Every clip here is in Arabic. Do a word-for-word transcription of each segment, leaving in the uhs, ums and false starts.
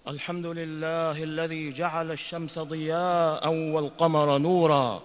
الحمد لله الذي جعل الشمس ضياء والقمر نورا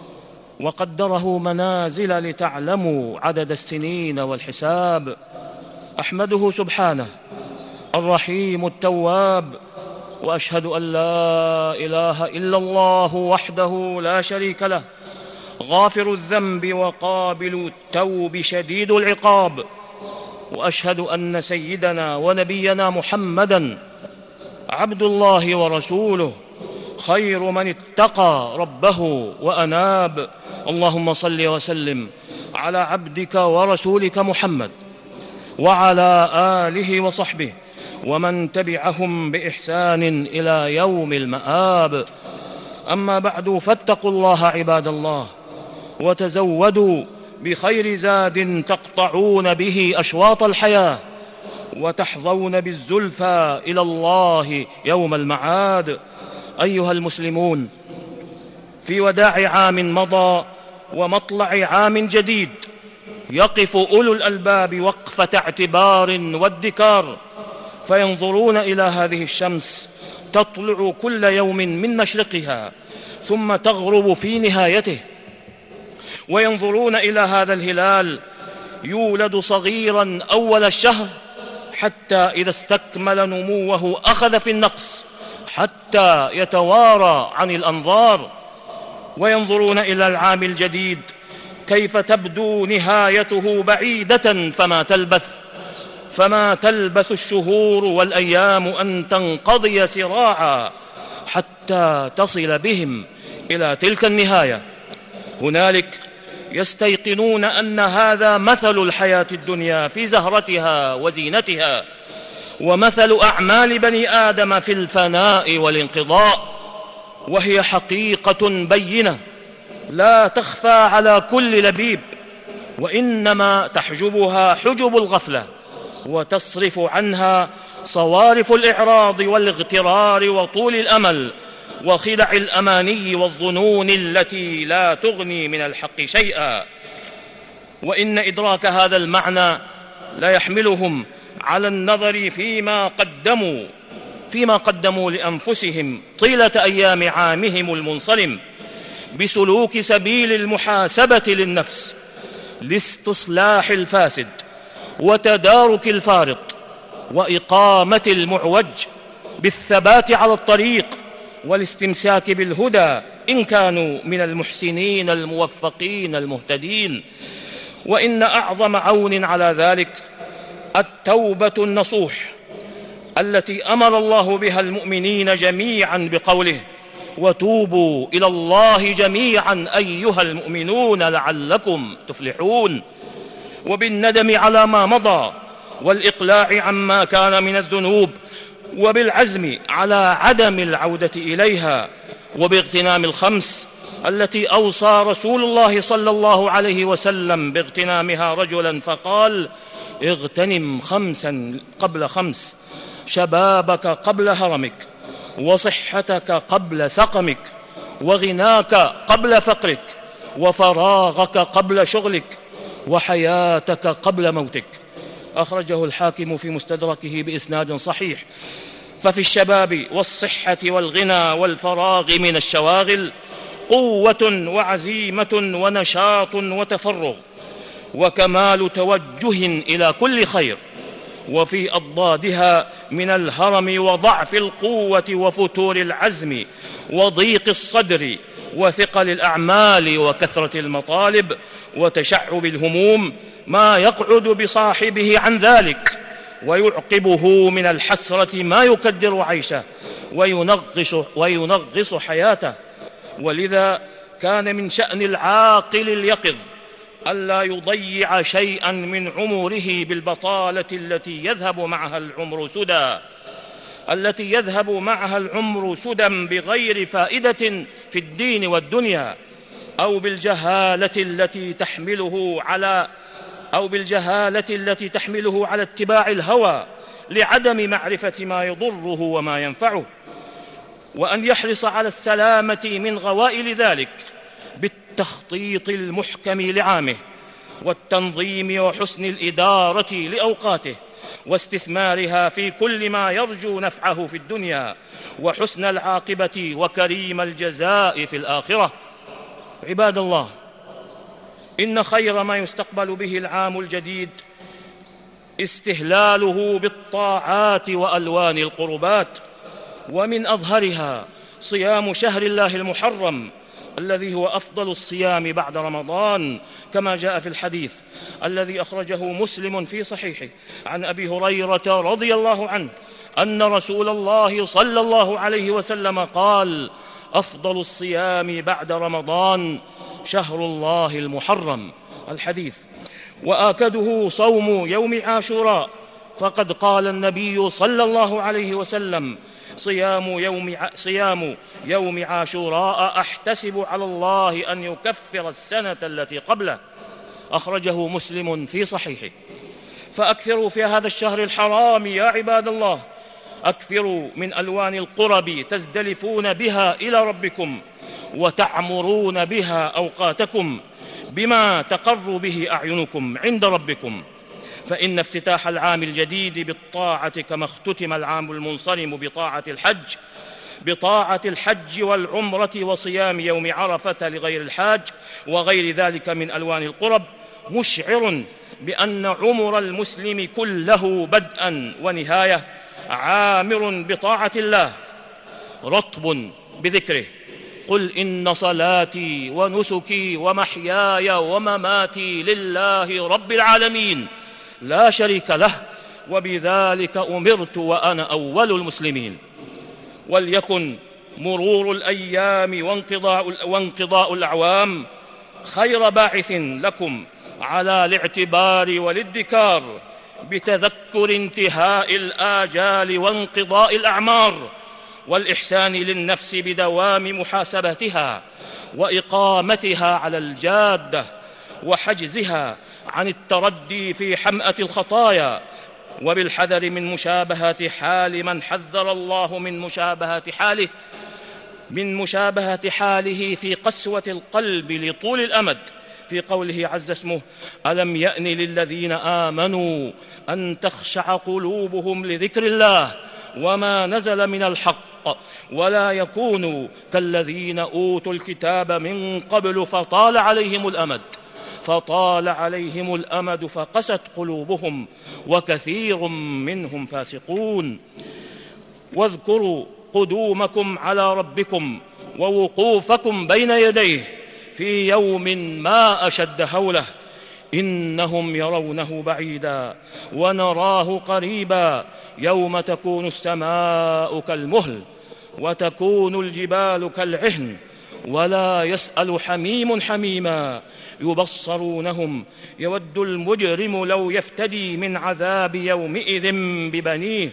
وقدره منازل لتعلموا عدد السنين والحساب. أحمده سبحانه الرحيم التواب، وأشهد أن لا إله إلا الله وحده لا شريك له، غافر الذنب وقابل التوب شديد العقاب. وأشهد أن سيدنا ونبينا محمدًا عبد الله ورسوله، خير من اتقى ربه وأناب. اللهم صل وسلم على عبدك ورسولك محمد وعلى آله وصحبه ومن تبعهم بإحسان إلى يوم المآب. أما بعد، فاتقوا الله عباد الله، وتزودوا بخير زاد تقطعون به أشواط الحياة وتحظون بالزلفى إلى الله يوم المعاد. أيها المسلمون، في وداع عام مضى ومطلع عام جديد يقف أولو الألباب وقفة اعتبار وادكار، فينظرون إلى هذه الشمس تطلع كل يوم من مشرقها ثم تغرب في نهايته، وينظرون إلى هذا الهلال يولد صغيرا أول الشهر حتى إذا استكمل نموه أخذ في النقص حتى يتوارى عن الأنظار، وينظرون إلى العام الجديد كيف تبدو نهايته بعيدة، فما تلبث فما تلبث الشهور والأيام أن تنقضي سراعا حتى تصل بهم إلى تلك النهاية. هنالك يستيقنون أن هذا مثل الحياة الدنيا في زهرتها وزينتها، ومثل أعمال بني آدم في الفناء والانقضاء، وهي حقيقة بينة لا تخفى على كل لبيب، وإنما تحجبها حجب الغفلة وتصرف عنها صوارف الإعراض والاغترار وطول الأمل وخدع الأماني والظنون التي لا تغني من الحق شيئا. وإن إدراك هذا المعنى لا يحملهم على النظر فيما قدموا فيما قدموا لأنفسهم طيلة أيام عامهم المنصرم بسلوك سبيل المحاسبة للنفس لاستصلاح الفاسد وتدارك الفارط وإقامة المعوج بالثبات على الطريق والاستمساك بالهدى إن كانوا من المحسنين الموفقين المهتدين. وإن أعظم عون على ذلك التوبة النصوح التي أمر الله بها المؤمنين جميعا بقوله: وتوبوا إلى الله جميعا أيها المؤمنون لعلكم تفلحون، وبالندم على ما مضى والإقلاع عما كان من الذنوب، وبالعزم على عدم العودة إليها، وباغتنام الخمس التي أوصى رسول الله صلى الله عليه وسلم باغتنامها رجلا فقال: اغتنم خمسا قبل خمس، شبابك قبل هرمك، وصحتك قبل سقمك، وغناك قبل فقرك، وفراغك قبل شغلك، وحياتك قبل موتك. أخرجه الحاكم في مستدركه بإسناد صحيح. ففي الشباب والصحة والغنى والفراغ من الشواغل قوة وعزيمة ونشاط وتفرغ وكمال توجه إلى كل خير، وفي أضدادها من الهرم وضعف القوة وفتور العزم وضيق الصدر وثقل الأعمال وكثرة المطالب وتشعب الهموم ما يقعد بصاحبه عن ذلك ويعقبه من الحسرة ما يكدر عيشه وينغص, وينغص حياته. ولذا كان من شأن العاقل اليقظ ألا يضيع شيئا من عمره بالبطالة التي يذهب معها العمر سدى التي يذهب معها العمر سدى بغير فائدة في الدين والدنيا، أو بالجهالة التي تحمله على أو بالجهالة التي تحمله على اتباع الهوى لعدم معرفة ما يضره وما ينفعه، وأن يحرص على السلامة من غوائل ذلك بالتخطيط المحكم لعامه والتنظيم وحسن الإدارة لأوقاته واستثمارها في كل ما يرجو نفعه في الدنيا وحسن العاقبة وكريم الجزاء في الآخرة. عباد الله، إن خير ما يستقبل به العام الجديد استهلاله بالطاعات وألوان القربات، ومن أظهرها صيام شهر الله المحرم الذي هو أفضل الصيام بعد رمضان، كما جاء في الحديث الذي أخرجه مسلم في صحيحه عن أبي هريرة رضي الله عنه أن رسول الله صلى الله عليه وسلم قال: أفضل الصيام بعد رمضان شهر الله المحرم. الحديث. وآكده صوم يوم عاشوراء، فقد قال النبي صلى الله عليه وسلم: صيام يوم, ع... صيام يوم عاشوراء أحتسب على الله أن يكفر السنة التي قبله. أخرجه مسلم في صحيحه. فأكثروا في هذا الشهر الحرام يا عباد الله، أكثروا من ألوان القرب تزدلفون بها إلى ربكم وتعمرون بها أوقاتكم بما تقر به أعينكم عند ربكم، فإن افتتاح العام الجديد بالطاعة كما اختتم العام المنصرم بطاعة الحج بطاعة الحج والعمرة وصيام يوم عرفة لغير الحاج وغير ذلك من ألوان القرب مشعر بأن عمر المسلم كله بدءا ونهاية عامر بطاعة الله رطب بذكره. قل إن صلاتي ونسكي ومحياي ومماتي لله رب العالمين لا شريك له وبذلك أمرت وأنا أول المسلمين. وليكن مرور الأيام وانقضاء, وانقضاء الأعوام خير باعث لكم على الاعتبار والادكار بتذكر انتهاء الآجال وانقضاء الأعمار، والإحسان للنفس بدوام محاسبتها وإقامتها على الجادة وحجزها عن التردي في حمأة الخطايا، وبالحذر من مشابهة حال من حذر الله من مشابهة حاله من مشابهة حاله في قسوة القلب لطول الأمد، في قوله عز اسمه: ألم يأن للذين آمنوا أن تخشع قلوبهم لذكر الله وما نزل من الحق ولا يكونوا كالذين أوتوا الكتاب من قبل فطال عليهم الأمد فطال عليهم الأمد فقست قلوبهم وكثير منهم فاسقون. واذكروا قدومكم على ربكم ووقوفكم بين يديه في يوم ما أشد هوله، إنهم يرونه بعيدا ونراه قريبا، يوم تكون السماء كالمهل وتكون الجبال كالعهن ولا يسأل حميم حميما، يبصرونهم يود المجرم لو يفتدي من عذاب يومئذ ببنيه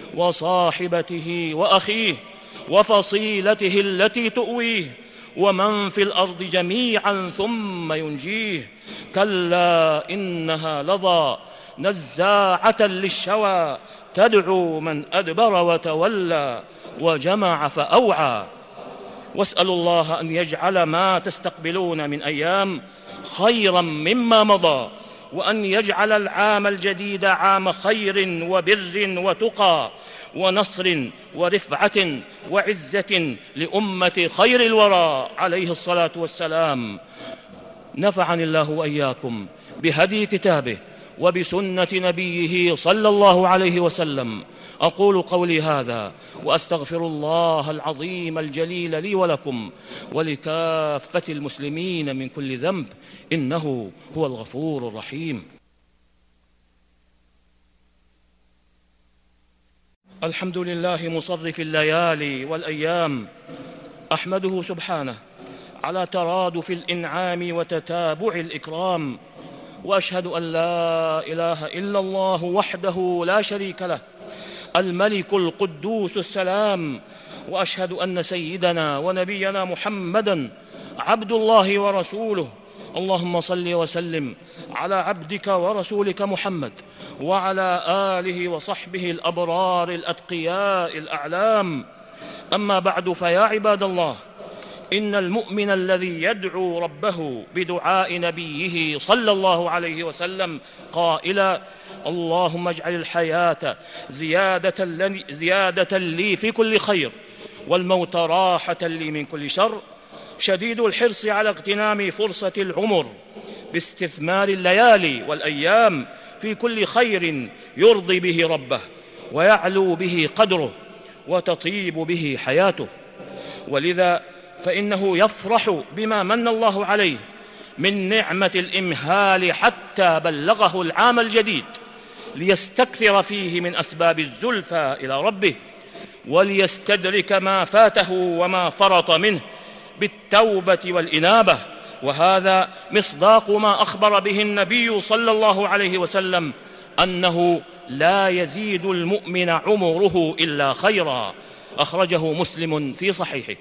وصاحبته وأخيه وفصيلته التي تؤويه ومن في الأرض جميعا ثم ينجيه، كلا إنها لظى نزاعة للشوى تدعو من أدبر وتولى وجمع فأوعى. واسألوا الله أن يجعل ما تستقبلون من أيام خيرا مما مضى، وأن يجعل العام الجديد عام خير وبر وتقى ونصر ورفعة وعزة لأمة خير الورى عليه الصلاة والسلام. نفعني الله وإياكم بهدي كتابه وبسنة نبيه صلى الله عليه وسلم. أقول قولي هذا وأستغفر الله العظيم الجليل لي ولكم ولكافة المسلمين من كل ذنب، إنه هو الغفور الرحيم. الحمد لله مصرف الليالي والأيام، أحمده سبحانه على ترادف الإنعام وتتابع الإكرام، وأشهد أن لا إله إلا الله وحده لا شريك له الملك القدوس السلام، وأشهد أن سيدنا ونبينا محمدًا عبد الله ورسوله. اللهم صل وسلم على عبدك ورسولك محمد وعلى آله وصحبه الأبرار الأتقياء الأعلام. أما بعد، فيا عباد الله، إن المؤمن الذي يدعو ربه بدعاء نبيه صلى الله عليه وسلم قائلا: اللهم اجعل الحياة زيادة لي, زيادة لي في كل خير، والموت راحة لي من كل شر، شديد الحرص على اغتنام فرصة العمر باستثمار الليالي والأيام في كل خير يرضي به ربه ويعلو به قدره وتطيب به حياته. ولذا فإنه يفرح بما من الله عليه من نعمة الإمهال حتى بلغه العام الجديد، ليستكثر فيه من أسباب الزلفى إلى ربه، وليستدرك ما فاته وما فرط منه بالتوبة والإنابة. وهذا مصداق ما أخبر به النبي صلى الله عليه وسلم أنه لا يزيد المؤمن عمره إلا خيرا، أخرجه مسلم في صحيحه.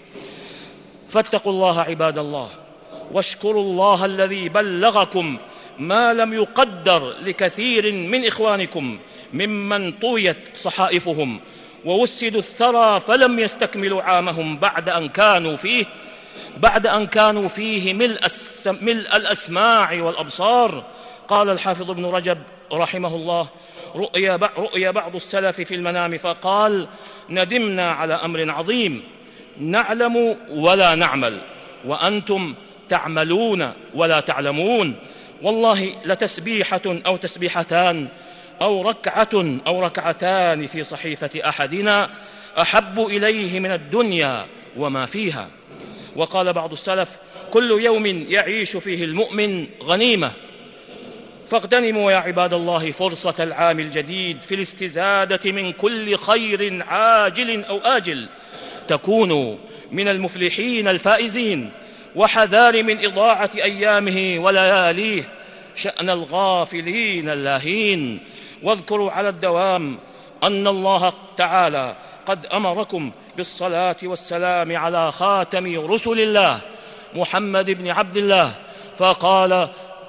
فاتقوا الله عباد الله، واشكروا الله الذي بلغكم ما لم يقدر لكثير من إخوانكم ممن طويت صحائفهم ووسدوا الثرى فلم يستكملوا عامهم بعد أن كانوا فيه بعد أن كانوا فيه ملء, ملء الأسماع والأبصار. قال الحافظ ابن رجب رحمه الله: رؤيا, رؤيا بعض السلف في المنام فقال: ندمنا على أمر عظيم، نعلم ولا نعمل، وأنتم تعملون ولا تعلمون، والله لتسبيحة أو تسبيحتان أو ركعة أو ركعتان في صحيفة أحدنا أحب إليه من الدنيا وما فيها. وقال بعض السلف: كل يوم يعيش فيه المؤمن غنيمة. فاغتنموا يا عباد الله فرصة العام الجديد في الاستزادة من كل خير عاجل أو آجل، تكونوا من المفلحين الفائزين، وحذار من إضاعة أيامه ولياليه شأن الغافلين اللاهين. واذكروا على الدوام أن الله تعالى قد أمركم بالصلاة والسلام على خاتم رسل الله محمد بن عبد الله، فقال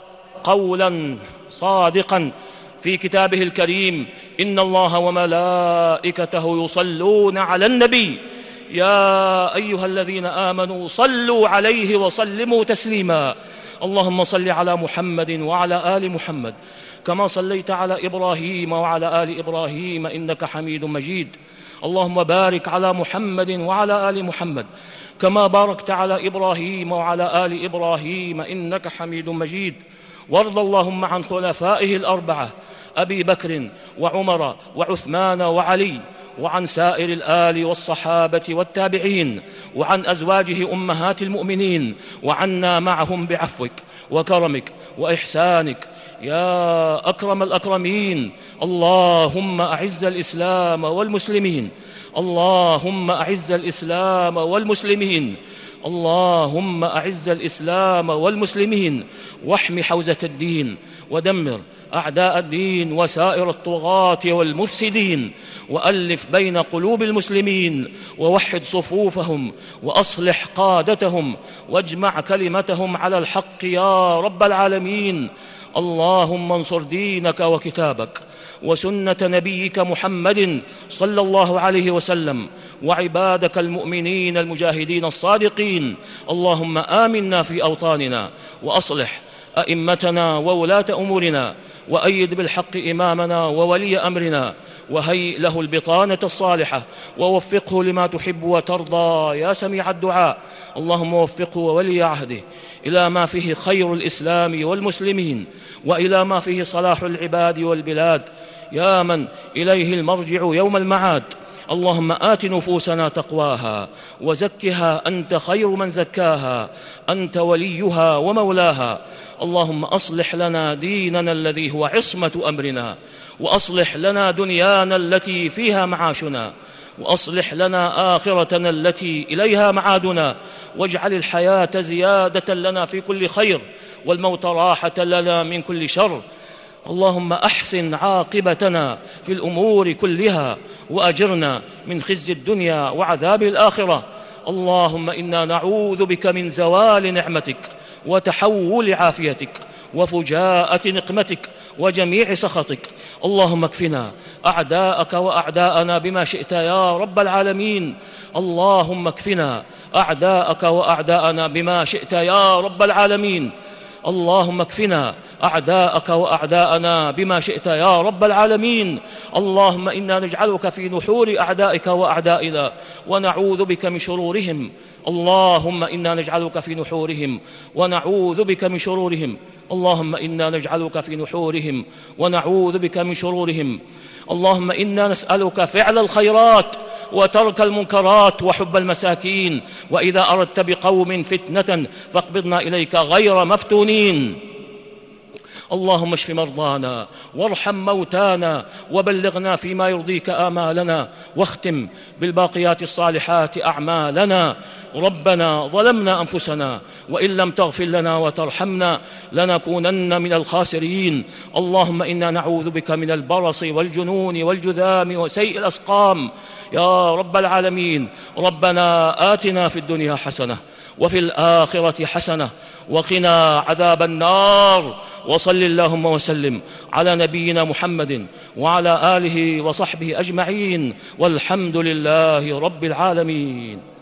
قولا صادقا في كتابه الكريم: إن الله وملائكته يصلون على النبي يا أيها الذين آمنوا صلوا عليه وسلموا تسليما. اللهم صل على محمد وعلى آل محمد كما صليت على إبراهيم وعلى آل إبراهيم إنك حميد مجيد. اللهم بارك على محمد وعلى آل محمد كما باركت على إبراهيم وعلى آل إبراهيم إنك حميد مجيد. وارض اللهم عن خلفائه الأربعة أبي بكر وعمر وعثمان وعلي، وعن سائر الآل والصحابة والتابعين، وعن أزواجه أمهات المؤمنين، وعنا معهم بعفوك وكرمك وإحسانك يا أكرم الأكرمين. اللهم أعز الإسلام والمسلمين، اللهم أعز الإسلام والمسلمين، اللهم أعز الإسلام والمسلمين، واحم حوزة الدين، ودمر أعداء الدين وسائر الطغاة والمفسدين، وألف بين قلوب المسلمين، ووحد صفوفهم، وأصلح قادتهم، واجمع كلمتهم على الحق يا رب العالمين. اللهم انصر دينك وكتابك وسنة نبيك محمد صلى الله عليه وسلم، وعبادك المؤمنين المجاهدين الصادقين. اللهم آمنا في أوطاننا، وأصلح أئمتنا وولاة أمورنا، وأيد بالحق إمامنا وولي أمرنا، وهيئ له البطانة الصالحة، ووفقه لما تحب وترضى يا سميع الدعاء. اللهم وفقه وولي عهده إلى ما فيه خير الإسلام والمسلمين، وإلى ما فيه صلاح العباد والبلاد، يا من إليه المرجع يوم المعاد. اللهم آت نفوسنا تقواها وزكها أنت خير من زكاها، أنت وليها ومولاها. اللهم أصلح لنا ديننا الذي هو عصمة أمرنا، وأصلح لنا دنيانا التي فيها معاشنا، وأصلح لنا آخرتنا التي إليها معادنا، واجعل الحياة زيادة لنا في كل خير، والموت راحة لنا من كل شر. اللهم أحسن عاقبتنا في الأمور كلها، وأجرنا من خزي الدنيا وعذاب الآخرة. اللهم إنا نعوذ بك من زوال نعمتك وتحول عافيتك وفجاءة نقمتك وجميع سخطك. اللهم اكفنا أعداءك وأعداءنا بما شئت يا رب العالمين. اللهم اكفنا أعداءك وأعداءنا بما شئت يا رب العالمين. اللهم اكفنا أعداءك وأعداءنا بما شئت يا رب العالمين. اللهم إنا نجعلك في نحور أعدائك وأعدائنا ونعوذ بك من شرورهم. اللهم إنا نجعلك في نحورهم ونعوذ بك من شرورهم. اللهم إنا نجعلك في نحورهم ونعوذ بك من شرورهم. اللهم إنا نسألك فعل الخيرات وترك المنكرات وحب المساكين، وإذا أردت بقوم فتنة فاقبضنا إليك غير مفتونين. اللهم اشف مرضانا وارحم موتانا وبلغنا فيما يرضيك آمالنا، واختم بالباقيات الصالحات أعمالنا. ربنا ظلمنا أنفسنا وإن لم تغفر لنا وترحمنا لنكونن من الخاسرين. اللهم إنا نعوذ بك من البرص والجنون والجذام وسيء الأسقام يا رب العالمين. ربنا آتنا في الدنيا حسنة وفي الآخرة حسنة وقنا عذاب النار. وصل اللهم وسلم على نبينا محمد وعلى آله وصحبه أجمعين، والحمد لله رب العالمين.